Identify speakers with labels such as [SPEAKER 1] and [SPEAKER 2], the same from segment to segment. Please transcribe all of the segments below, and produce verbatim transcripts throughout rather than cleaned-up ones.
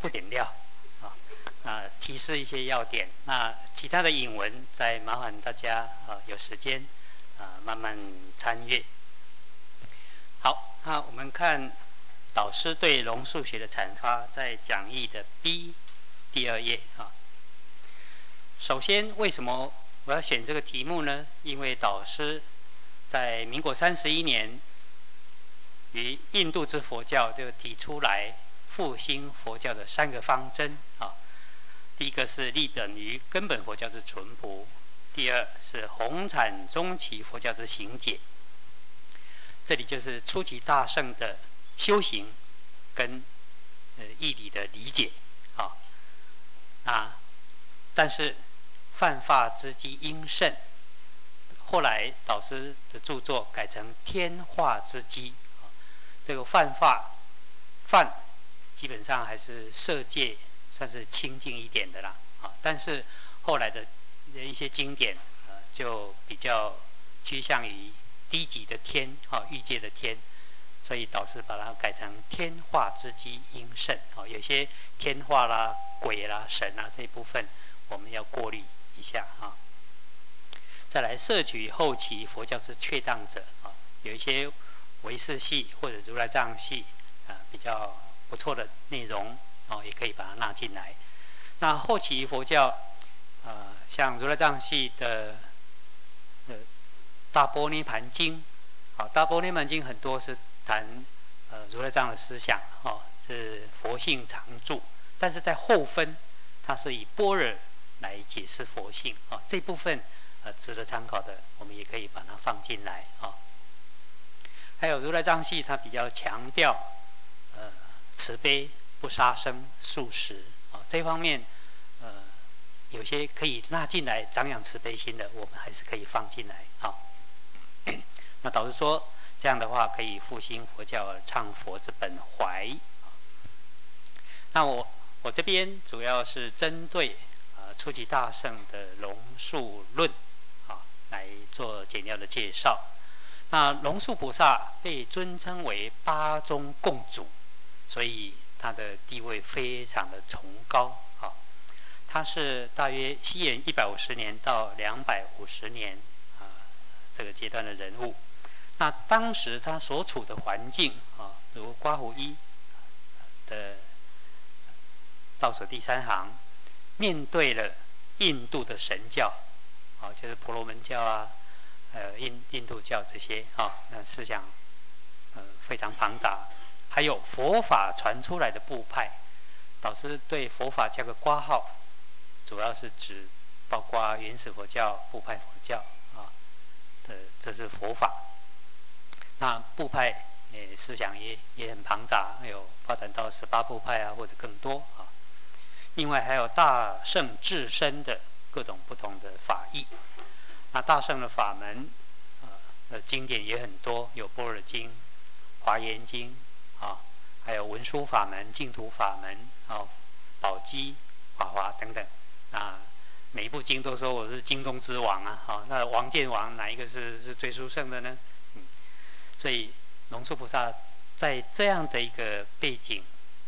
[SPEAKER 1] 不点料啊啊，提示一些要点。那其他的引文再麻烦大家啊有时间啊慢慢参阅。好，那我们看导师对龙树学的阐发，在讲义的 B 第二页啊。首先，为什么我要选这个题目呢？因为导师在民国三十一年于印度之佛教就提出来复兴佛教的三个方针啊。第一个是立本于根本佛教之淳朴，第二是弘阐中期佛教之行解。这里就是初级大乘的修行跟呃义理的理解啊。啊，但是犯法之机应慎，后来导师的著作改成天化之机。这个犯法犯基本上还是色界算是清净一点的啦啊，但是后来的一些经典呃就比较趋向于低级的天啊，欲界的天，所以导师把它改成天化之机应慎啊，有些天化啦、鬼啦、神啊这一部分我们要过滤一下啊。再来摄取后期佛教之确当者啊，有一些唯识系或者如来藏系啊比较不错的内容哦，也可以把它纳进来。那后期佛教呃，像如来藏系的呃大般涅盘经，好，大般涅盘经很多是谈呃如来藏的思想哦，是佛性常住，但是在后分它是以般若来解释佛性啊、哦，这部分呃值得参考的，我们也可以把它放进来啊、哦。还有如来藏系，它比较强调呃慈悲、不杀生、素食啊、哦、这方面，呃有些可以纳进来长养慈悲心的，我们还是可以放进来啊、哦。那导师说，这样的话可以复兴佛教，唱佛之本怀。那我我这边主要是针对呃初级大乘的龙树论啊来做简要的介绍。那龙树菩萨被尊称为八宗共主，所以他的地位非常的崇高啊。他是大约西元一百五十年到两百五十年啊这个阶段的人物。那当时他所处的环境啊，如刮胡一的倒数第三行，面对了印度的神教，啊，就是婆罗门教啊。呃，印印度教这些啊，那思想呃非常庞杂，还有佛法传出来的部派，导师对佛法加个括号，主要是指包括原始佛教、部派佛教啊的，这是佛法。那部派呃思想也也很庞杂，有发展到十八部派啊，或者更多啊。另外还有大乘至身的各种不同的法义。那大乘的法门，呃，经典也很多，有《般若经》、《华严经》啊，还有文殊法门、净土法门啊、宝积、法华等等。啊，每一部经都说我是经中之王啊，好，那王见王哪一个是是最殊胜的呢？嗯，所以龙树菩萨在这样的一个背景，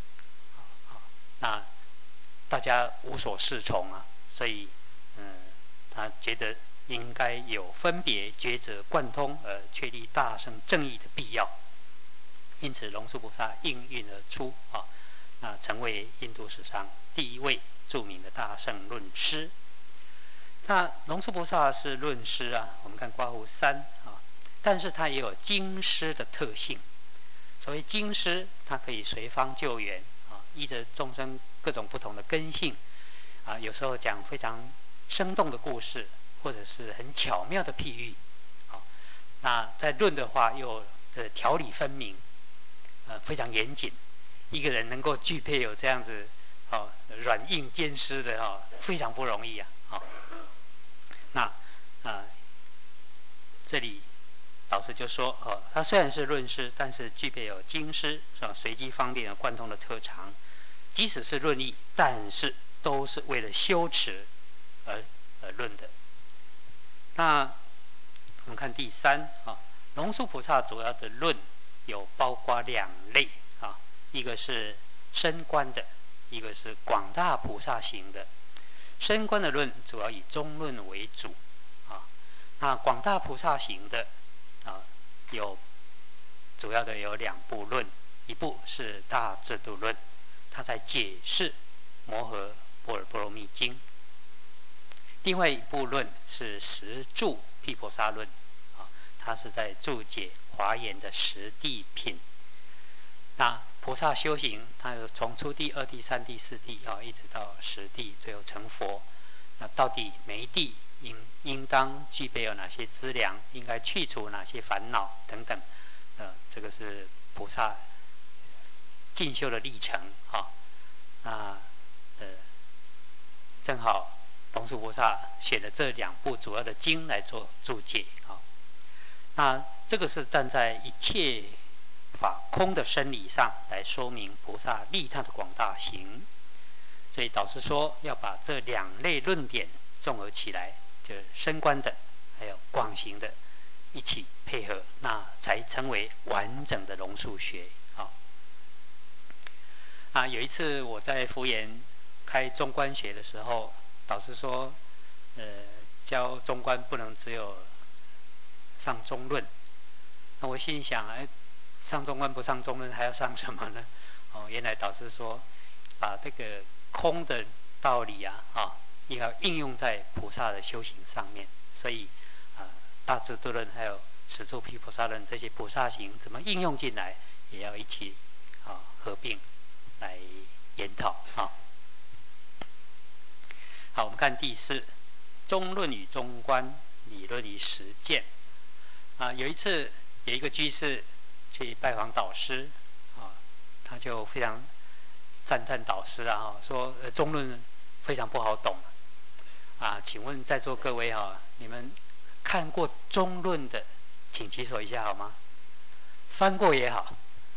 [SPEAKER 1] 那大家无所适从啊，所以嗯，他觉得应该有分别抉择贯通而确立大乘正义的必要，因此龙树菩萨应运而出啊，那成为印度史上第一位著名的大乘论师。那龙树菩萨是论师啊，我们看刮胡三啊，但是他也有经师的特性。所谓经师，它可以随方救援啊，依着众生各种不同的根性啊，有时候讲非常生动的故事，或者是很巧妙的譬喻，啊，那在论的话又这条理分明，呃，非常严谨。一个人能够具备有这样子，哦，软硬兼施的哦，非常不容易啊，好，那啊、呃，这里导师就说，哦，他虽然是论师，但是具备有经师是吧，随机方便而贯通的特长。即使是论义，但是都是为了修持而而论的。那我们看第三啊，龙树菩萨主要的论有包括两类啊，一个是升观的， 一个是广大菩萨行的。升观的论主要以中论为主啊。那广大菩萨行的啊，有主要的有两部论，一部是大智度论，它在解释摩诃般若波罗蜜经；另外一部论是十住毗婆沙论啊，它是在注解华严的十地品。那菩萨修行，它从初地、二地、三地、四地啊，一直到十地，最后成佛。那到底每一地应应当具备有哪些资粮，应该去除哪些烦恼等等，呃，这个是菩萨进修的历程啊。那呃，正好龙树菩萨选了这两部主要的经来做注解啊。那这个是站在一切法空的生理上来说明菩萨利他的广大行。所以导师说要把这两类论点综合起来，就是升观的还有广行的一起配合，那才成为完整的龙树学啊。啊，有一次我在福研开中观学的时候，导师说，呃，教中观不能只有上中论。那我心里想，哎，上中观不上中论还要上什么呢？哦，原来导师说，把这个空的道理啊，啊，应该应用在菩萨的修行上面。所以啊，大智度论还有十住毗婆沙论这些菩萨行怎么应用进来，也要一起啊合并来研讨啊。好，我们看第四，中论与中观，理论与实践。啊，有一次有一个居士去拜访导师啊，他就非常赞叹导师啊，说呃中论非常不好懂啊，请问在座各位哈，你们看过中论的，请举手一下好吗？翻过也好。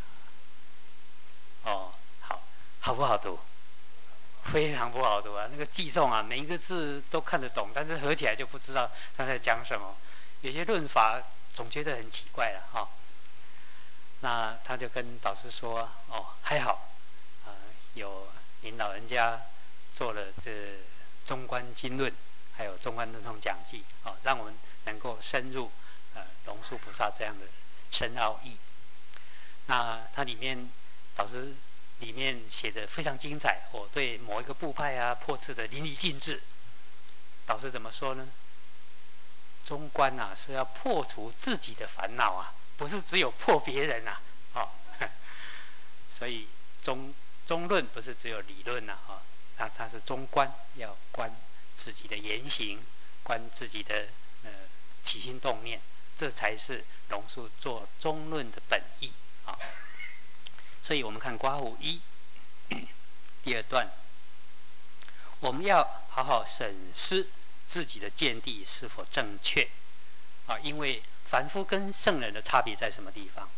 [SPEAKER 1] 哦，好，好不好读？非常不好读啊！那个记诵啊，每一个字都看得懂，但是合起来就不知道他在讲什么。有些论法总觉得很奇怪了哈、哦。那他就跟导师说：“哦，还好，啊、呃，有您老人家做了这中观经论，还有中观论颂讲记，哦，让我们能够深入呃龙树菩萨这样的深奥义。那它里面导师里面写的非常精彩，我、哦、对某一个部派啊破斥的淋漓尽致。导师怎么说呢？中观啊是要破除自己的烦恼啊。”不是只有破别人呐、啊，哦，所以中中论不是只有理论呐、啊，哈，它它是中观，要观自己的言行，观自己的呃起心动念，这才是龙树做中论的本意啊。所以我们看刮胡一第二段，我们要好好审视自己的见地是否正确啊，因为凡夫跟圣人的差别在什么地方？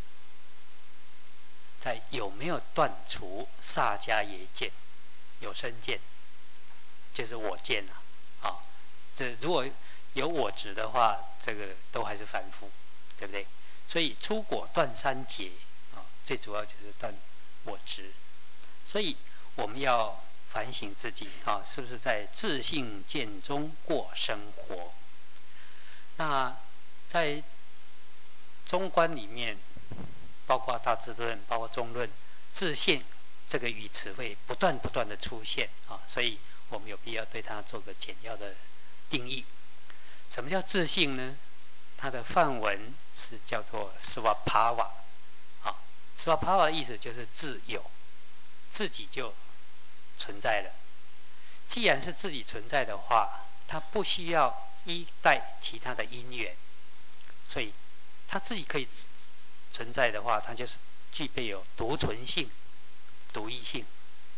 [SPEAKER 1] 在有没有断除萨迦耶见、有生见，就是我见啊。啊，这如果有我执的话，这个都还是凡夫，对不对？所以出果断三劫啊，最主要就是断我执。所以我们要反省自己啊，是不是在自性见中过生活？那在中观里面，包括大智论，包括中论，自性这个语词会不断不断的出现啊，所以我们有必要对它做个简要的定义。什么叫自性呢？它的梵文是叫做 svabhava 啊 ，svabhava 的意思就是自有，自己就存在了。既然是自己存在的话，它不需要依赖其他的因缘，所以它自己可以存在的话，它就是具备有独存性、独一性。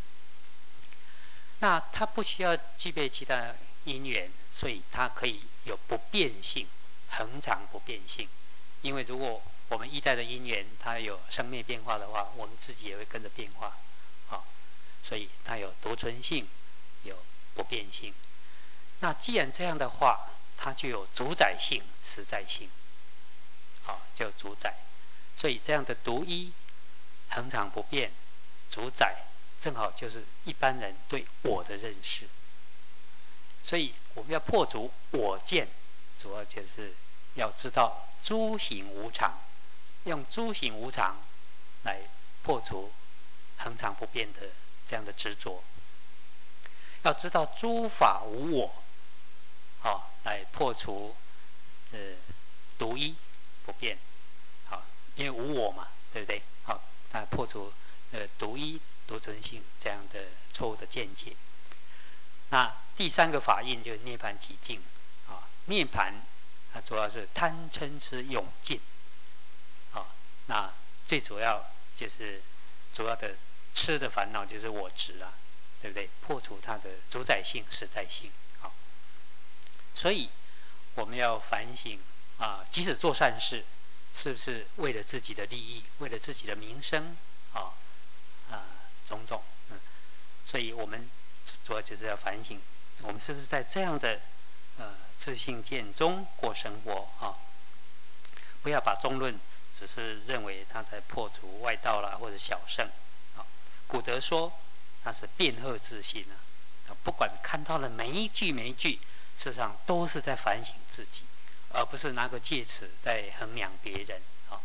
[SPEAKER 1] 那它不需要具备其他因缘，所以它可以有不变性、恒常不变性。因为如果我们依赖的因缘它有生灭变化的话，我们自己也会跟着变化，啊，所以它有独存性，有不变性。那既然这样的话，它就有主宰性、实在性，啊，就主宰。所以这样的独一、恒常不变、主宰， 正好就是一般人对我的认识。所以我们要破除我见，主要就是要知道诸行无常，用诸行无常来破除恒常不变的这样的执着。要知道诸法无我，好、哦、来破除呃独一不变，好、哦，因为无我嘛，对不对？好、哦，来破除呃独一独尊性这样的错误的见解。那第三个法印就是涅槃寂静啊，涅槃它主要是贪嗔痴永尽啊，那最主要就是主要的痴的烦恼就是我执啊，对不对？破除它的主宰性、实在性啊，所以我们要反省啊，即使做善事，是不是为了自己的利益，为了自己的名声啊啊种种嗯，所以我们主要就是要反省，我们是不是在这样的呃自信见中过生活啊？不要把中论只是认为他在破除外道啦，或者小圣啊。古德说他是辩鹤自信啊，不管看到了每一句每一句，事实上都是在反省自己，而不是拿个戒尺在衡量别人啊。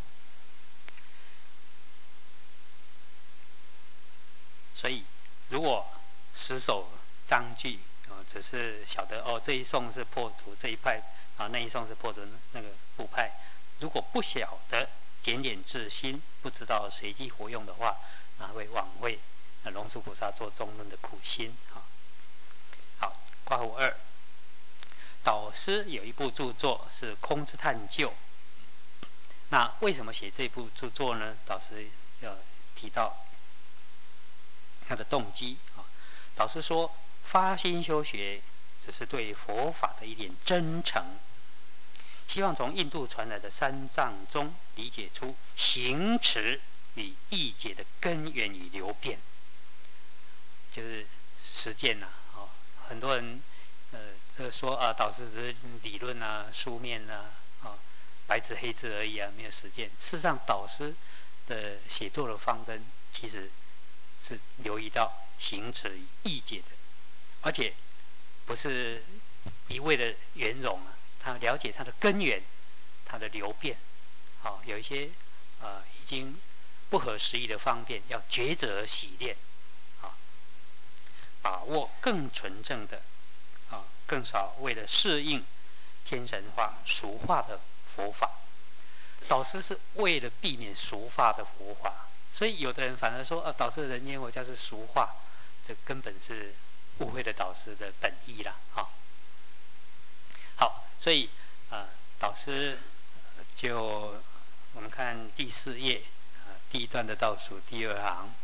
[SPEAKER 1] 所以如果死守章句啊，只是晓得哦这一颂是破除这一派啊，那一颂是破除那个部派。如果不晓得检点自心，不知道随机活用的话，那会枉费龙树菩萨做中论的苦心啊。好，括弧二，导师有一部著作是《空之探究》。那为什么写这部著作呢？导师要提到他的动机啊。导师说，发心修学只是对佛法的一点真诚，希望从印度传来的三藏中理解出行持与义解的根源与流变，就是实践呐、啊。哦，很多人呃这说啊，导师只是理论啊、书面啊、啊白纸黑字而已啊，没有实践。事实上，导师的写作的方针其实是留意到行持与义解的，而且不是一味的圆融啊，他了解它的根源、它的流变。好、哦，有一些呃已经不合时宜的方便，要抉择而洗练，啊、哦，把握更纯正的，啊、哦，更少为了适应天神化、俗化的佛法。导师是为了避免俗化的佛法，所以有的人反而说，呃，导师的人间佛教是俗化，这根本是误会了导师的本意啦，哈、哦。好，所以呃，导师就我们看第四页啊、呃，第一段的倒数第二行，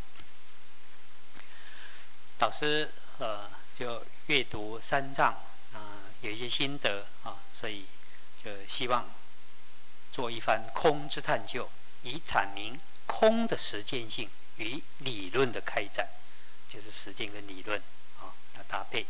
[SPEAKER 1] 导师呃就阅读三藏啊、呃，有一些心得啊，所以就希望做一番空之探究，以阐明空的实践性与理论的开展，就是实践跟理论啊要搭配。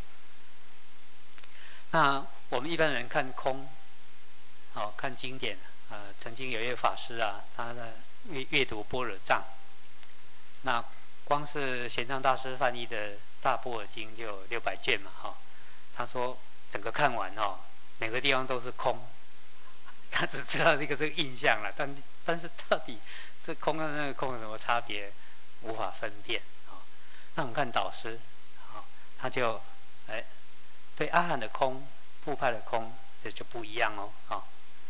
[SPEAKER 1] 那我们一般人看空，好、哦、看经典，呃，曾经有一位法师啊，他的阅阅读般若藏，那光是玄奘大师翻译的大般若经就有六百卷嘛，哈、哦，他说整个看完哦，每个地方都是空，他只知道这个这个印象了，但但是到底这空跟那个空有什么差别，无法分辨啊、哦。那我们看导师，啊、哦，他就哎。对阿含的空、部派的空，这就不一样哦。啊，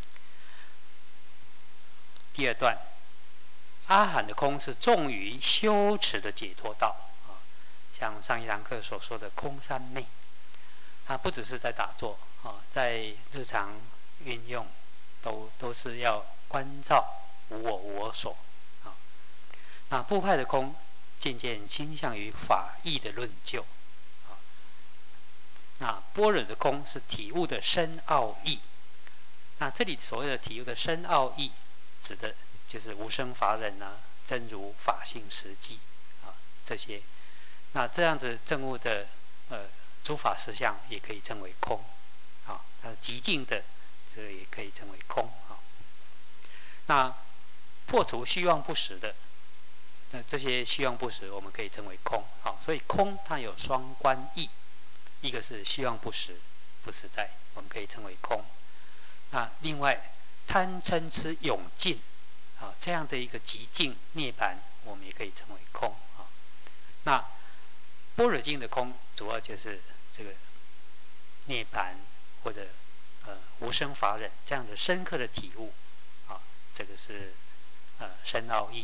[SPEAKER 1] 第二段，阿含的空是重于修持的解脱道啊，像上一堂课所说的空三昧，它不只是在打坐啊，在日常运用都都是要关照无我无我所啊。那部派的空渐渐倾向于法义的论究。那般若的空是体悟的深奥义，那这里所谓的体悟的深奥义，指的就是无生法忍啊、真如法性实际啊这些。那这样子证悟的呃诸法实相也可以称为空，啊，它极静的这个也可以称为空啊。那破除虚妄不实的那这些虚妄不实，我们可以称为空。好，所以空它有双关义，一个是虚妄不实，不实在，我们可以称为空。那另外贪嗔痴永尽，啊，这样的一个极尽涅槃，我们也可以称为空。啊，那般若经的空，主要就是这个涅槃或者呃无生法忍这样的深刻的体悟。啊，这个是呃深奥义。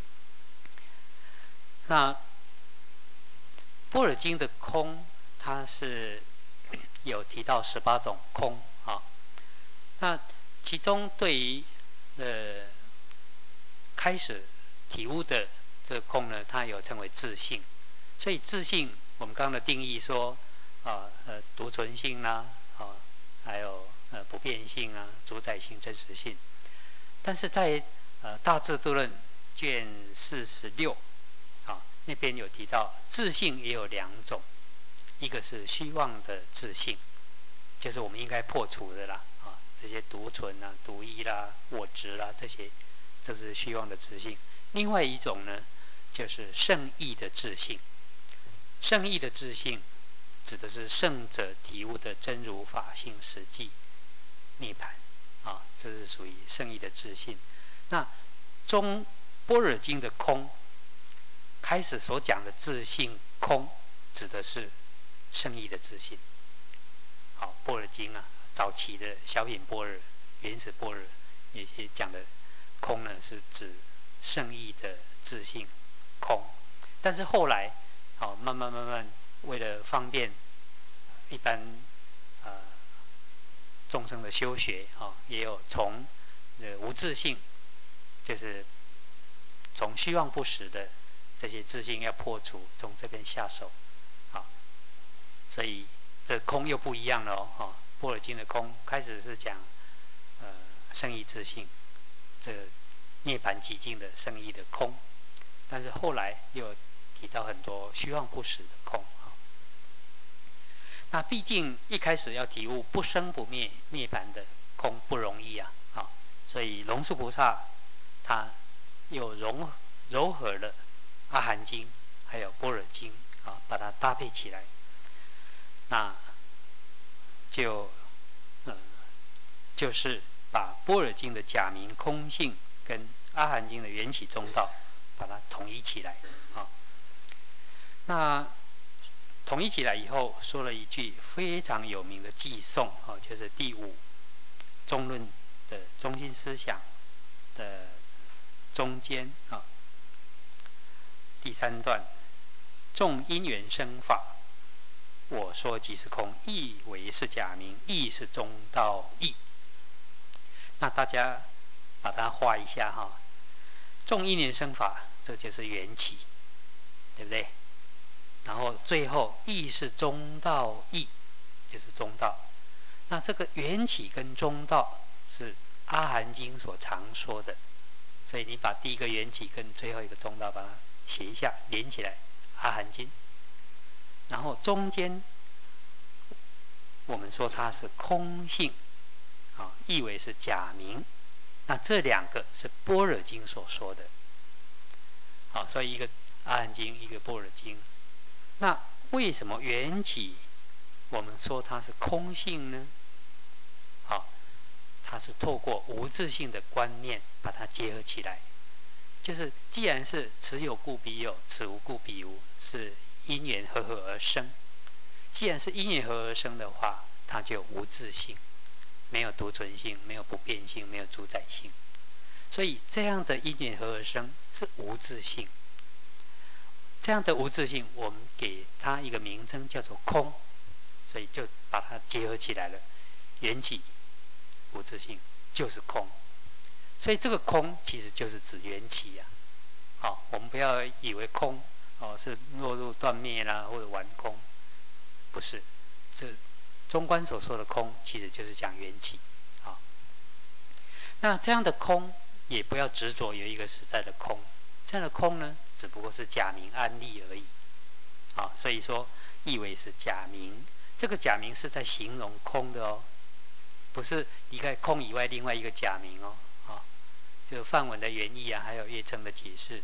[SPEAKER 1] 那般若经的空，它是有提到十八种空啊。那其中对于呃开始体悟的这个空呢，它有称为自性。所以自性，我们刚刚的定义说啊呃独存性啦，啊还有呃不变性啊、主宰性、真实性。但是在呃大智度论卷四十六。啊，那边有提到自性也有两种，一个是虚妄的自性，就是我们应该破除的啦，啊，这些独存啊、独一啦、我执啦这些，这是虚妄的自性。另外一种呢，就是圣意的自性。圣意的自性指的是圣者体悟的真如法性实际涅槃，啊，这是属于圣意的自性。那中般若经的空。开始所讲的自性空，指的是圣意的自性。好，般若经啊，早期的小品般若、原始般若，有些讲的空呢，是指圣意的自性空。但是后来，好，慢慢慢慢，为了方便一般呃众生的修学啊，也有从呃无自性，就是从虚妄不实的。这些自性要破除，从这边下手，啊，所以这空又不一样了哦。啊，般若经的空开始是讲呃圣意自性，这涅槃极境的圣意的空，但是后来又提到很多虚妄不实的空。啊，那毕竟一开始要体悟不生不灭涅槃的空不容易啊，啊，所以龙树菩萨他又融糅合了。阿含经还有般若经啊，把它搭配起来，那就呃就是把般若经的假名空性跟阿含经的缘起中道，把它统一起来啊。那统一起来以后，说了一句非常有名的偈颂啊，就是第五中论的中心思想的中间啊。第三段，众因缘生法，我说即是空，亦为是假名，亦是中道义。那大家把它画一下哈，众因缘生法，这就是缘起，对不对？然后最后亦是中道义，就是中道。那这个缘起跟中道是阿含经所常说的，所以你把第一个缘起跟最后一个中道把它写一下，连起来，阿含经。然后中间，我们说它是空性，啊，意为是假名。那这两个是般若经所说的，好，所以一个阿含经，一个般若经。那为什么缘起我们说它是空性呢？好，它是透过无自性的观念把它结合起来。就是既然是此有故彼有，此无故彼无，是因缘合合而生。既然是因缘合合而生的话，它就无自性，没有独存性，没有不变性，没有主宰性。所以这样的因缘合合而生是无自性。这样的无自性，我们给它一个名称叫做空，所以就把它结合起来了。缘起无自性就是空。所以这个空其实就是指缘起呀、啊，好、哦，我们不要以为空哦是落入断灭啦或者完空，不是，这中观所说的空其实就是讲缘起，啊、哦，那这样的空也不要执着有一个实在的空，这样的空呢只不过是假名安立而已，啊、哦，所以说意为是假名，这个假名是在形容空的哦，不是离开空以外另外一个假名哦。就梵文的原意啊，还有乐称的解释，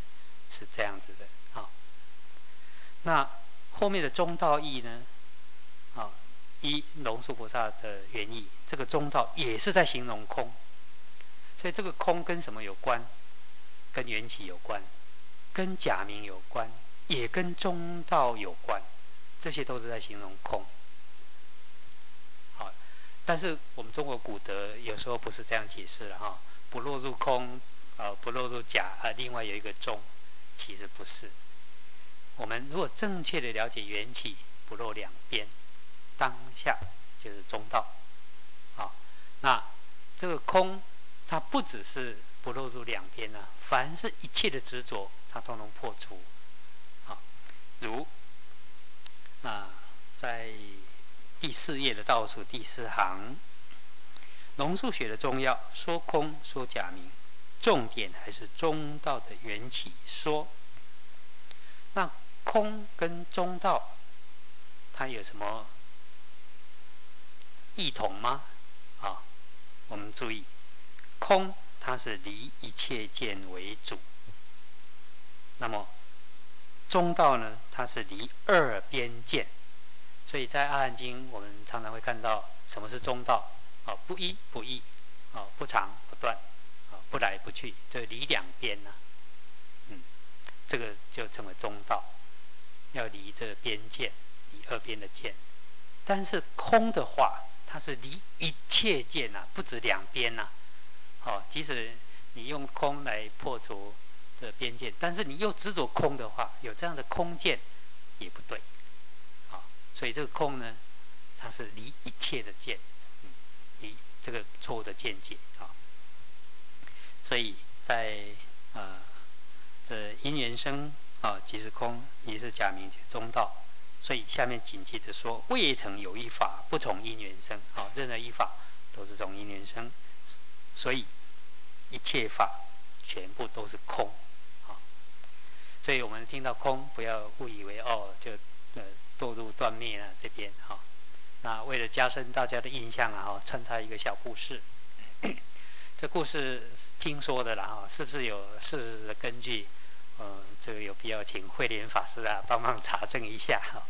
[SPEAKER 1] 是这样子的啊。那后面的中道义呢？啊，依龙树菩萨的原意，这个中道也是在形容空，所以这个空跟什么有关？跟缘起有关，跟假名有关，也跟中道有关，这些都是在形容空。好，但是我们中国古德有时候不是这样解释了哈，不落入空，呃，不落入假，啊，另外有一个中，其实不是。我们如果正确的了解缘起，不落两边，当下就是中道。好，那这个空，它不只是不落入两边呢，凡是一切的执着，它都能破除。好，如啊，在第四页的倒数第四行，龙树学的中要说空说假名，重点还是中道的缘起说。那空跟中道，它有什么异同吗？啊，我们注意，空它是离一切见为主，那么中道呢，它是离二边见。所以在《阿含经》，我们常常会看到什么是中道？啊，不一不异，啊，不长不断，啊，不来不去，就离两边呢、啊。嗯，这个就称为中道，要离这个边界，离二边的见。但是空的话，它是离一切见呐、啊，不止两边呐、啊。哦，即使你用空来破除这边界，但是你又执着空的话，有这样的空见也不对。啊、哦，所以这个空呢，它是离一切的见，嗯，离这个错误的见解啊、哦。所以在呃这因缘生啊，即是空，也是假名，即中道。所以下面紧接着说，未曾有一法不从因缘生。好、哦，任何一法都是从因缘生，所以一切法全部都是空。好、哦，所以我们听到空，不要误以为哦，就呃堕入断灭了这边哈、哦。那为了加深大家的印象啊，哈，穿插一个小故事。这故事听说的啦，哈，是不是有事实的根据？呃，这个有必要请慧莲法师啊帮忙查证一下哈。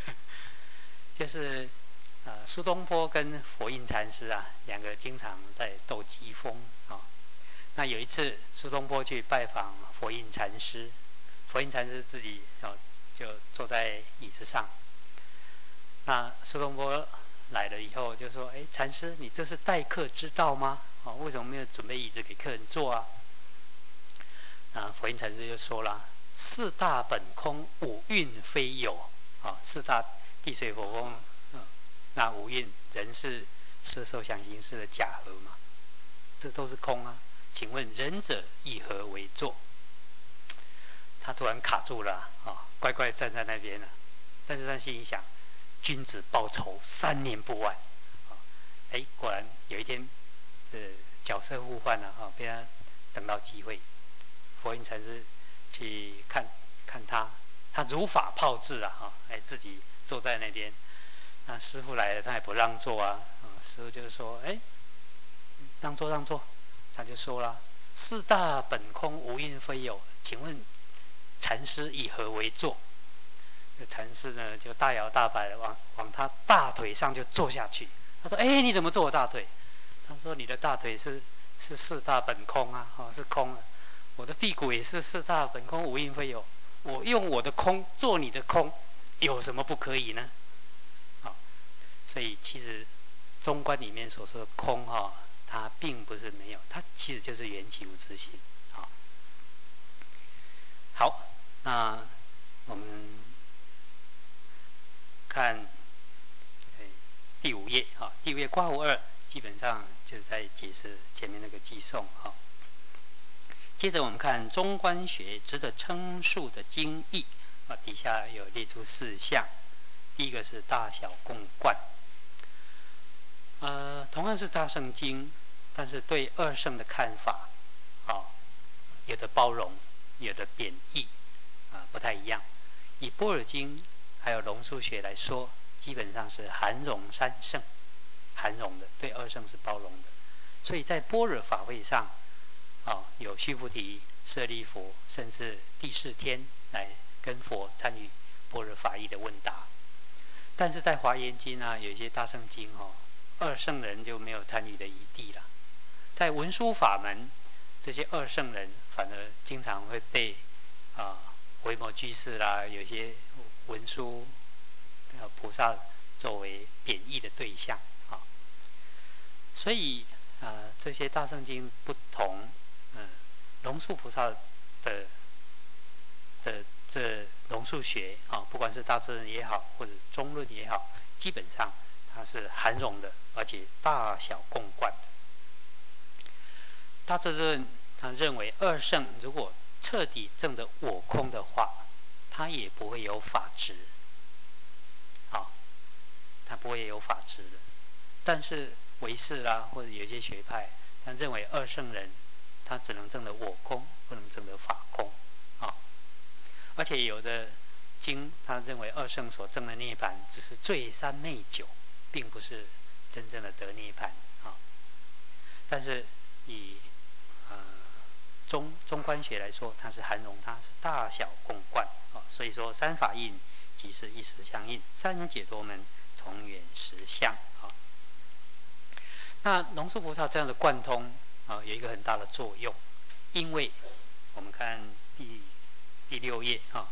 [SPEAKER 1] 就是呃，苏东坡跟佛印禅师啊，两个经常在斗鸡风啊、哦。那有一次，苏东坡去拜访佛印禅师，佛印禅师自己哦就坐在椅子上。那苏东坡来了以后就说：“哎，禅师，你这是待客之道吗？哦，为什么没有准备椅子给客人坐啊？”啊，佛印禅师就说了：“四大本空，五蕴非有。啊、哦，四大地水火风，嗯，那五蕴人是色受想行识的假合嘛，这都是空啊。请问仁者以何为坐？”他突然卡住了啊、哦，乖乖站在那边了。但是他心里想：君子报仇，三年不晚。啊，哎，果然有一天的角色互换了哈，被他等到机会。佛印禅师去看看他，他如法炮制啊，哈，哎，自己坐在那边。那师父来了，他也不让座啊，啊，师父就是说，哎，让座让座，他就说了：四大本空，无因非有，请问禅师以何为坐？禅师呢就大摇大摆的往往他大腿上就坐下去。他说：“哎，你怎么坐我大腿？”他说：“你的大腿是是四大本空啊，哦，是空的。我的屁股也是四大本空，无因非有。我用我的空做你的空，有什么不可以呢？”好、哦，所以其实中观里面所说的空哈、哦，它并不是没有，它其实就是缘起无自性。好、哦，好，那我们看第五页啊，第五页括弧二，基本上就是在解释前面那个寄送哈。接着我们看中观学值得称述的经义啊，底下有列出四项。第一个是大小共贯，呃，同样是大乘经，但是对二乘的看法，啊，有的包容，有的贬义，啊，不太一样。以般若经还有龙树学来说，基本上是含容三乘，含容的，对二乘是包容的。所以在般若法会上，啊，有须菩提舍利佛，甚至第四天来跟佛参与般若法义的问答。但是在华严经啊，有一些大圣经哦，二圣人就没有参与的余地了。在文殊法门，这些二圣人反而经常会被啊维摩居士啦，有些文殊呃菩萨作为贬义的对象啊。所以啊，这些大圣经不同，嗯，龙树菩萨的的这龙树学啊，不管是大智论也好，或者中论也好，基本上它是含容的，而且大小共贯的。大智论他认为二圣如果彻底证得我空的话，他也不会有法执，好，他不会有法执的。但是唯识啦，或者有一些学派，他认为二圣人他只能证得我空，不能证得法空，啊，而且有的经他认为二圣所证的涅槃只是醉三昧酒，并不是真正的得涅槃啊。但是以呃中中观学来说，它是含容，它是大小共贯啊。所以说三法印即是一时相应，三人解脱门同远实相啊。那龙树菩萨这样的贯通啊，有一个很大的作用，因为我们看第第六页啊，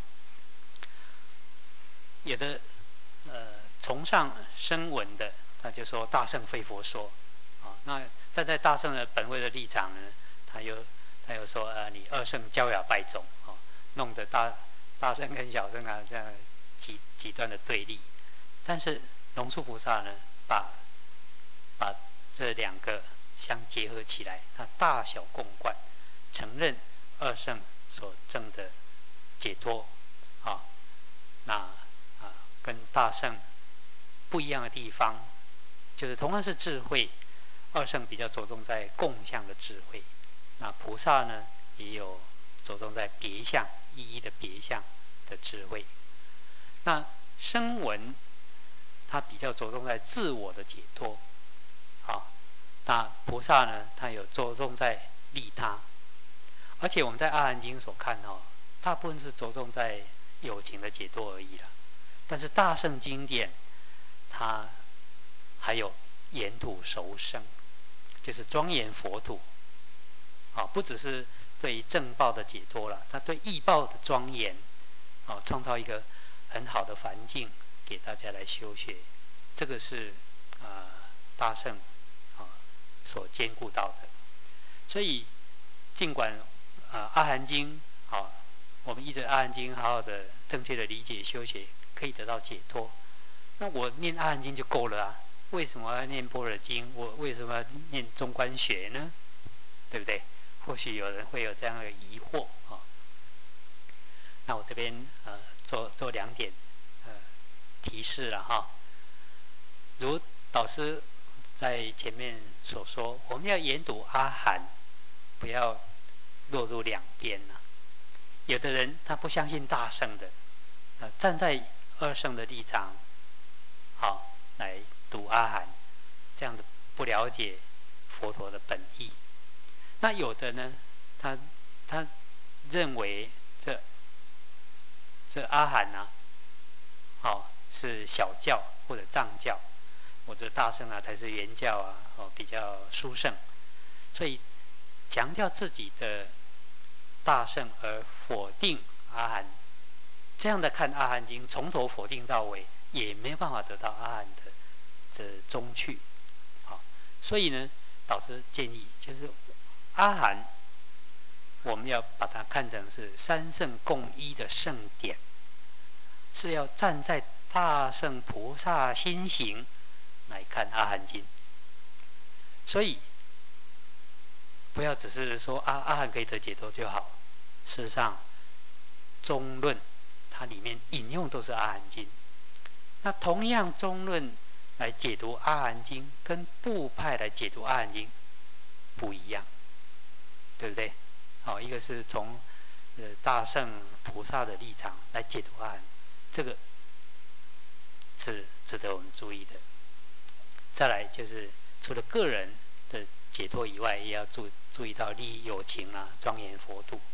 [SPEAKER 1] 有的呃崇尚声闻的，他就说大圣非佛说啊。那站在大圣的本位的立场呢，他又他又说呃你二圣骄雅败种啊，弄得大大圣跟小圣啊这样极极端的对立。但是龙树菩萨呢，把把这两个相结合起来，它大小共贯，承认二圣所证的解脱啊，那啊跟大圣不一样的地方，就是同样是智慧，二圣比较着重在共相的智慧，那菩萨呢也有着重在别相一一的别相的智慧。那声闻它比较着重在自我的解脱。好，那菩萨呢，他有着重在利他，而且我们在阿含经所看哦，大部分是着重在有情的解脱而已了。但是大圣经典，它还有言土熟生，就是庄严佛土，啊，不只是对正报的解脱了，它对异报的庄严，啊，创造一个很好的环境给大家来修学，这个是啊、呃、大圣。所兼顾到的，所以尽管啊、呃、阿含经好，我们依着阿含经好好的正确的理解修学，可以得到解脱。那我念阿含经就够了啊？为什么要念般若经？我为什么要念中观学呢？对不对？或许有人会有这样的疑惑啊。那我这边呃做做两点呃提示了哈，如导师在前面所说，我们要研读阿含，不要落入两边呐、啊。有的人他不相信大圣的，呃，站在二圣的立场，好来读阿含，这样的不了解佛陀的本意。那有的呢，他他认为这这阿含啊，好是小教或者藏教。或者大圣啊才是原教啊，哦比较殊胜，所以强调自己的大圣而否定阿含，这样的看阿含经从头否定到尾，也没有办法得到阿含的这中趣，好，所以呢，导师建议就是阿含，我们要把它看成是三圣共一的圣典，是要站在大圣菩萨心行来看阿含经，所以不要只是说阿阿含可以得解脱就好。事实上，中论它里面引用都是阿含经。那同样中论来解读阿含经，跟部派来解读阿含经不一样，对不对？好，一个是从呃大圣菩萨的立场来解读阿含，这个是值得我们注意的。再来就是除了个人的解脱以外，也要注注意到利益有情啊，庄严佛度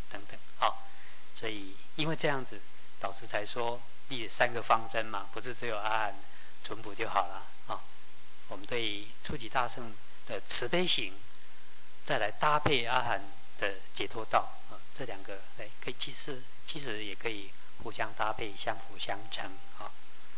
[SPEAKER 1] 等等，好，所以因为这样子，导师才说立三个方针嘛，不是只有阿含淳朴就好了啊。我们对初级大乘的慈悲行，再来搭配阿含的解脱道啊，这两个哎，可以其实其实也可以互相搭配，相辅相成啊。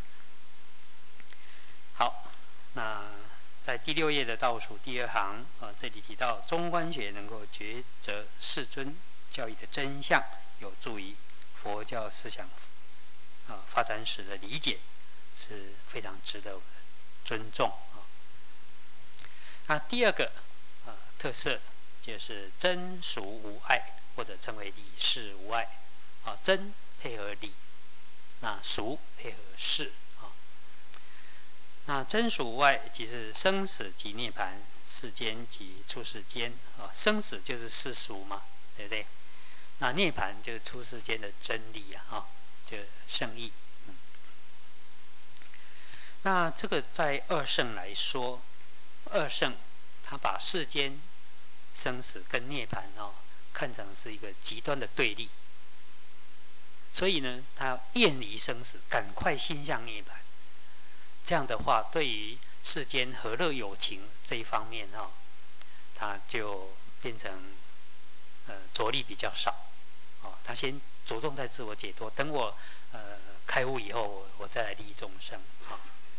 [SPEAKER 1] 好，那在第六页的倒数第二行啊，这里提到中观学能够抉择世尊教义的真相，有助于佛教思想啊发展史的理解，是非常值得我们尊重啊。那第二个啊特色就是真俗无碍，或者称为理事无碍啊，真配合理，那俗配合事啊。那真俗无碍即是生死即涅槃，世间即出世间啊。生死就是世俗嘛，对不对？那涅槃就是出世间的真理啊，啊，就圣义。嗯，那这个在二圣来说，二圣他把世间生死跟涅槃哦看成是一个极端的对立，所以呢，他要厌离生死，赶快心向涅槃。这样的话，对于世间和乐有情这一方面哈、哦，他就变成呃着力比较少哦。他先着重在自我解脱，等我呃开悟以后，我再来利益众生啊、哦。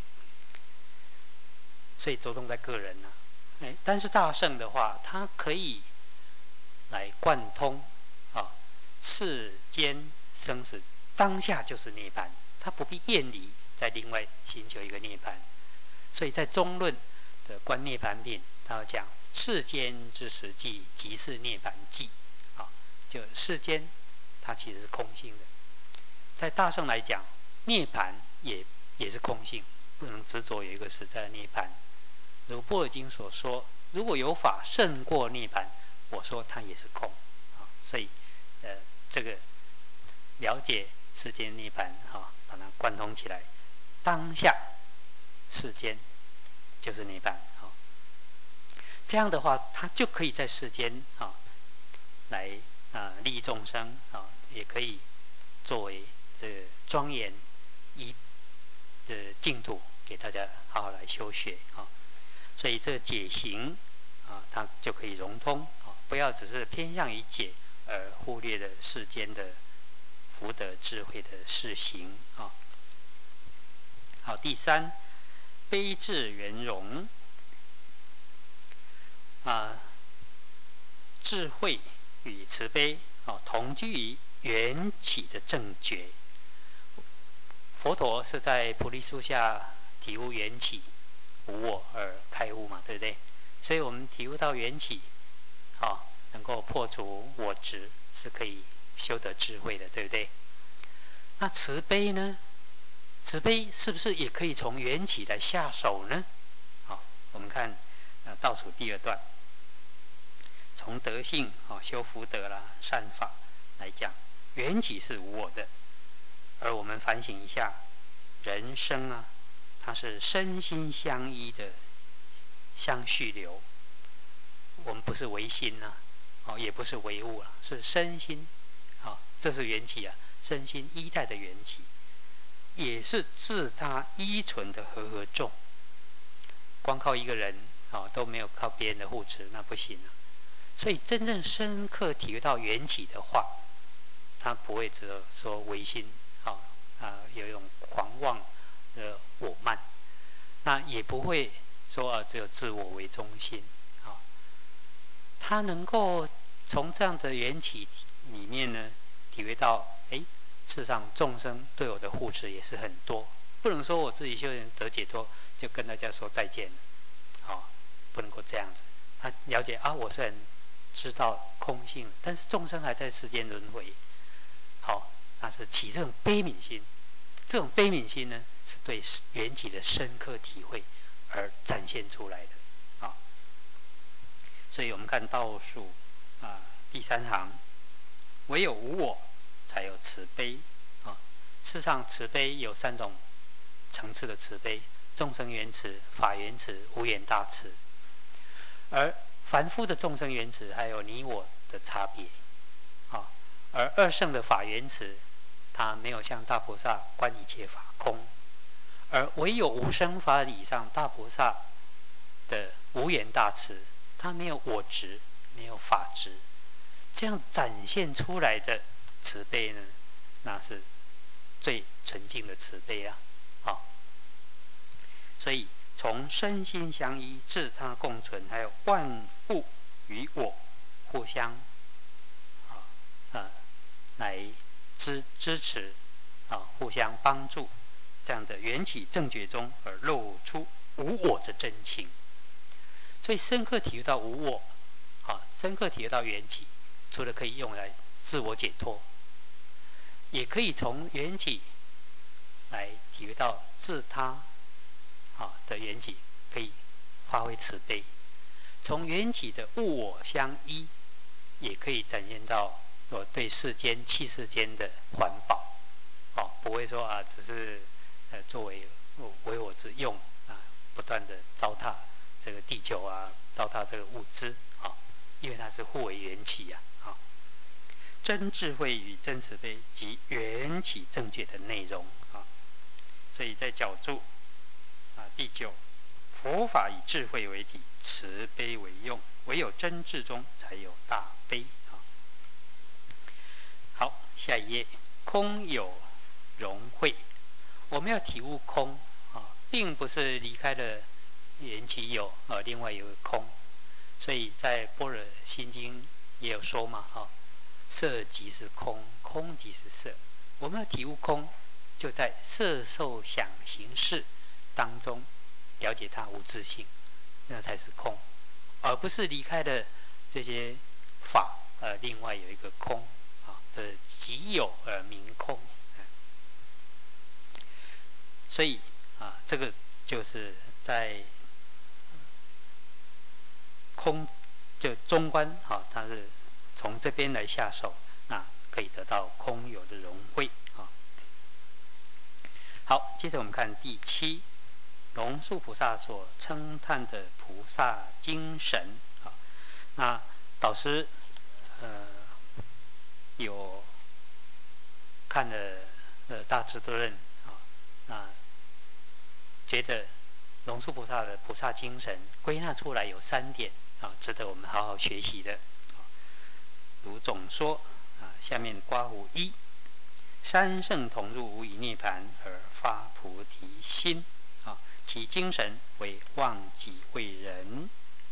[SPEAKER 1] 所以着重在个人呢、啊，哎，但是大圣的话，他可以来贯通啊、哦，世间生死当下就是涅槃，他不必厌离，再另外寻求一个涅槃。所以在中论的观涅槃品，他要讲世间之实际即是涅槃际，啊，就世间它其实是空性的。在大圣来讲，涅槃也也是空性，不能执着有一个实在的涅槃。如般若经所说，如果有法胜过涅槃，我说它也是空啊。所以，呃，这个了解世间涅槃哈，把它贯通起来，当下世间就是涅槃啊。这样的话，他就可以在世间啊来啊利益众生啊，也可以作为这个庄严一的净土，给大家好好来修学啊。所以这个解行啊，它就可以融通啊，不要只是偏向于解，而忽略了世间的福德智慧的事行啊。好，第三，悲智圆融啊，智慧与慈悲啊同居于缘起的正觉。佛陀是在菩提树下体悟缘起无我而开悟嘛，对不对？所以我们体悟到缘起，啊，能够破除我执，是可以修得智慧的，对不对？那慈悲呢？慈悲是不是也可以从缘起来下手呢？好，我们看呃倒数第二段，从德性啊修福德啦善法来讲，缘起是无我的，而我们反省一下，人生啊，它是身心相依的相续流。我们不是唯心呐、啊，哦，也不是唯物了、啊，是身心，好、哦，这是缘起啊，身心依赖的缘起，也是自他依存的和合众。光靠一个人啊、哦，都没有靠别人的护持，那不行啊。所以真正深刻体会到缘起的话，他不会只有说唯心，啊、哦、啊、呃、有一种狂妄的我慢，那也不会说啊只有自我为中心。他能够从这样的缘起里面呢，体会到，哎，事实上众生对我的护持也是很多，不能说我自己修行得解脱就跟大家说再见了，好、哦，不能够这样子。他了解啊，我虽然知道空性，但是众生还在世间轮回，好、哦，那是起这种悲悯心，这种悲悯心呢，是对缘起的深刻体会而展现出来的。所以我们看倒数啊第三行，唯有无我，才有慈悲啊。事实上，慈悲有三种层次的慈悲：众生缘慈、法缘慈、无缘大慈。而凡夫的众生缘慈，还有你我的差别啊。 而二圣的法缘慈，他没有像大菩萨观一切法空，而唯有无生法理上大菩萨的无缘大慈，他没有我执，没有法执，这样展现出来的慈悲呢，那是最纯净的慈悲啊！啊，所以从身心相依、自他共存，还有万物与我互相啊呃来支支持啊，互相帮助，这样的缘起正觉中而露出无我的真情。所以深刻体会到无我，啊，深刻体会到缘起，除了可以用来自我解脱，也可以从缘起来体会到自他啊的缘起，可以发挥慈悲。从缘起的物我相依，也可以展现到我对世间器世间的环保，哦，不会说啊，只是呃作为为我之用啊，不断的糟蹋这个地球啊，糟蹋这个物资啊，因为它是互为缘起呀，啊，真智慧与真慈悲及缘起正觉的内容啊，所以在角注啊第九，佛法以智慧为体，慈悲为用，唯有真智中才有大悲啊。好，下一页，空有融会，我们要体悟空啊，并不是离开了缘起有，呃，另外有个空，所以在般若心经也有说嘛，哈，色即是空，空即是色。我们要体悟空，就在色受想行识当中了解它无自性，那才是空，而不是离开了这些法，呃，另外有一个空啊，这即有而名空。所以啊，这个就是在空就中观啊，它是从这边来下手，那可以得到空有的融会啊。好，接着我们看第七，龙树菩萨所称叹的菩萨精神啊。那导师呃有看了呃大智度论啊，那觉得龙树菩萨的菩萨精神归纳出来有三点啊，值得我们好好学习的。如总说啊，下面刮胡一，三圣同入无余涅盘而发菩提心啊，其精神为忘己为人。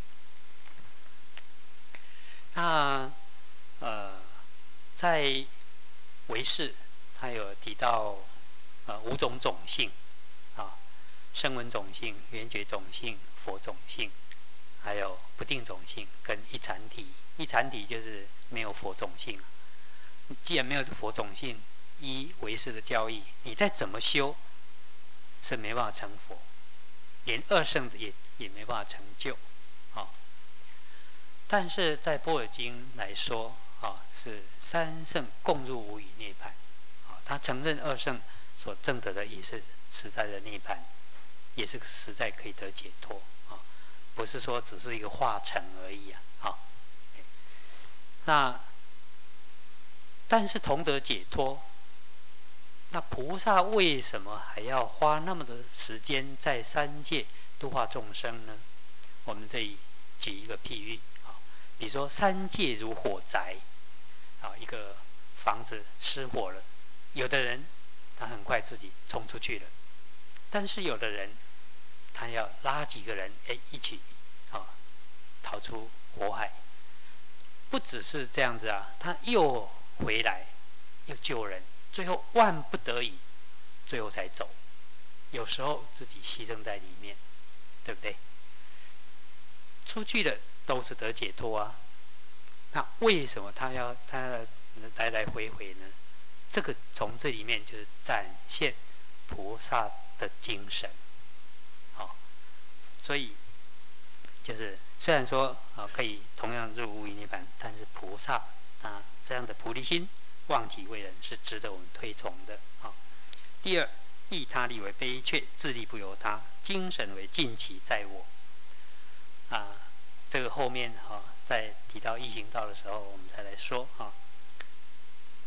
[SPEAKER 1] 那呃，在唯识他有提到呃五种种性啊，声闻种性、缘觉种性、佛种性，还有不定种性跟一禅体。一禅体就是没有佛种性。既然没有佛种性，依唯识的教义，你再怎么修，是没办法成佛，连二圣也也没办法成就，啊。但是在般若经来说，啊，是三圣共入无余涅盘，啊，他承认二圣所证得的也是实在的涅盘，也是实在可以得解脱，啊，不是说只是一个化成而已啊，啊。那但是同得解脱，那菩萨为什么还要花那么多时间在三界度化众生呢？我们这里举一个譬喻啊，比如说三界如火宅啊，一个房子失火了，有的人他很快自己冲出去了，但是有的人他要拉几个人哎一起啊逃出火海。不只是这样子啊，他又回来又救人，最后万不得已，最后才走。有时候自己牺牲在里面，对不对？出去的都是得解脱啊，那为什么他要他来来回回呢？这个从这里面就是展现菩萨的精神，好，所以就是虽然说啊可以同样入无余涅盘，但是菩萨啊这样的菩提心、忘己为人是值得我们推崇的啊。第二，益他力为悲却，自力不由他，精神为尽其在我啊。这个后面啊，在提到易行道的时候，我们再来说啊。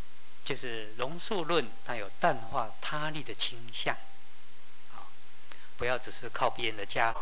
[SPEAKER 1] 就是龙树论，它有淡化他力的倾向，啊，不要只是靠别人的加